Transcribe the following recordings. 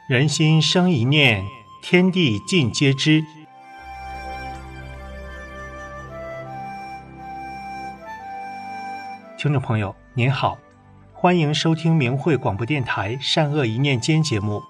人心生一念，天地尽皆知。听众朋友您好，欢迎收听明慧广播电台善恶一念间节目。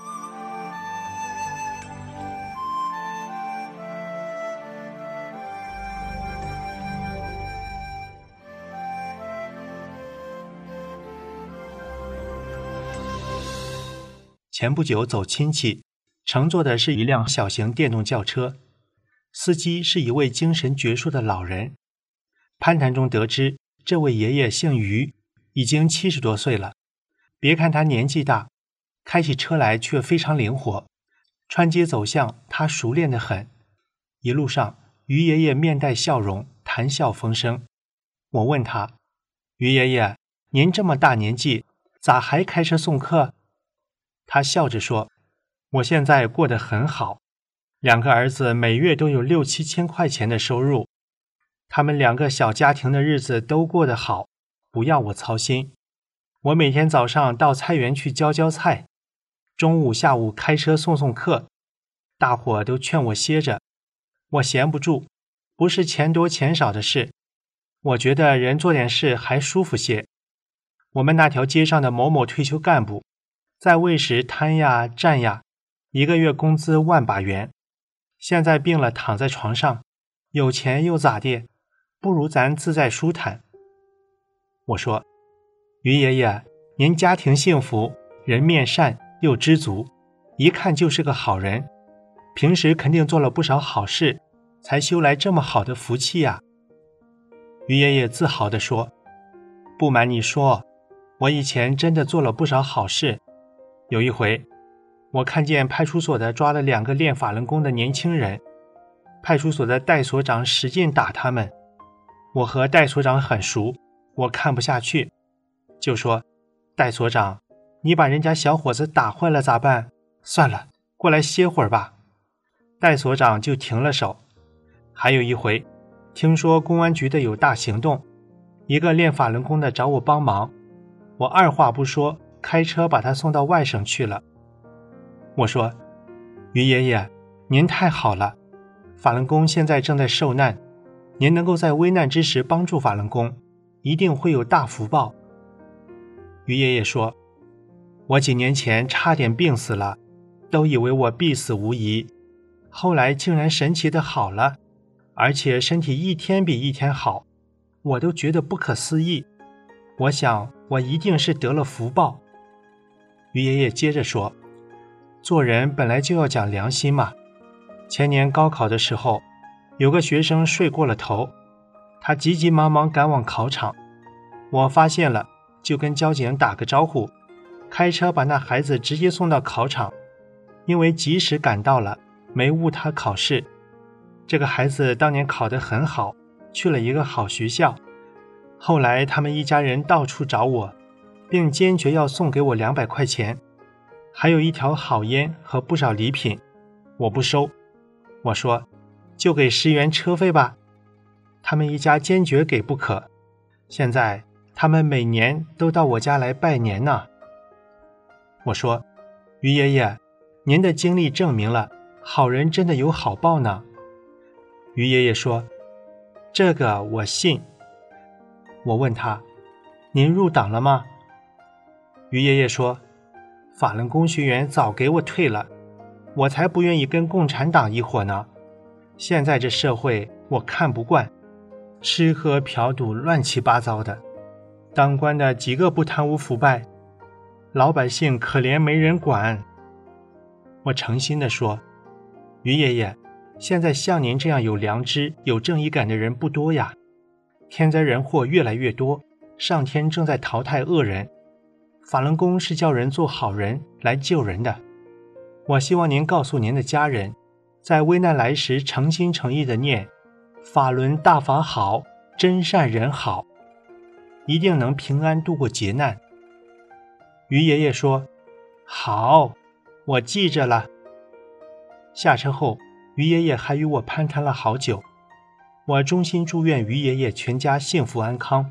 前不久走亲戚，乘坐的是一辆小型电动轿车，司机是一位精神矍铄的老人。攀谈中得知，这位爷爷姓于，已经70多岁了。别看他年纪大，开起车来却非常灵活，穿街走巷他熟练得很。一路上，于爷爷面带笑容，谈笑风生。我问他：于爷爷，您这么大年纪，咋还开车送客？他笑着说：我现在过得很好，2个儿子每月都有6、7千块钱的收入，他们2个小家庭的日子都过得好，不要我操心。我每天早上到菜园去浇菜，中午下午开车送客，大伙都劝我歇着，我闲不住，不是钱多钱少的事，我觉得人做点事还舒服些。我们那条街上的某某退休干部在卫时摊呀站呀，1个月工资1万把元，现在病了躺在床上，有钱又咋地，不如咱自在舒坦。我说：于爷爷，您家庭幸福，人面善又知足，一看就是个好人，平时肯定做了不少好事，才修来这么好的福气呀。于爷爷自豪地说：不瞒你说，我以前真的做了不少好事。有一回，我看见派出所的抓了2个练法轮功的年轻人，派出所的戴所长使劲打他们。我和戴所长很熟，我看不下去，就说：戴所长，你把人家小伙子打坏了咋办？算了，过来歇会儿吧。戴所长就停了手。还有一回，听说公安局的有大行动，一个练法轮功的找我帮忙，我二话不说，开车把他送到外省去了。我说：于爷爷，您太好了，法轮功现在正在受难，您能够在危难之时帮助法轮功，一定会有大福报。于爷爷说：我几年前差点病死了，都以为我必死无疑，后来竟然神奇的好了，而且身体一天比一天好，我都觉得不可思议。我想我一定是得了福报。于爷爷接着说：做人本来就要讲良心嘛。前年高考的时候，有个学生睡过了头，他急急忙忙赶往考场，我发现了，就跟交警打个招呼，开车把那孩子直接送到考场。因为及时赶到了，没误他考试。这个孩子当年考得很好，去了一个好学校。后来他们一家人到处找我，并坚决要送给我200块钱，还有一条好烟和不少礼品。我不收，我说就给10元车费吧。他们一家坚决给不可，现在他们每年都到我家来拜年呢。我说：于爷爷，您的经历证明了好人真的有好报呢。于爷爷说：这个我信。我问他：您入党了吗？于爷爷说：法轮功学员早给我退了，我才不愿意跟共产党一伙呢。现在这社会我看不惯，吃喝嫖赌乱七八糟的，当官的几个不贪污腐败，老百姓可怜没人管。我诚心地说：于爷爷，现在像您这样有良知有正义感的人不多呀，天灾人祸越来越多，上天正在淘汰恶人，法轮功是叫人做好人来救人的。我希望您告诉您的家人，在危难来时诚心诚意地念法轮大法好，真善人好，一定能平安度过劫难。于爷爷说：好，我记着了。下车后，于爷爷还与我攀谈了好久。我衷心祝愿于爷爷全家幸福安康。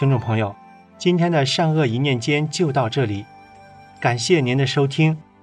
听众朋友，今天的善恶一念间就到这里，感谢您的收听，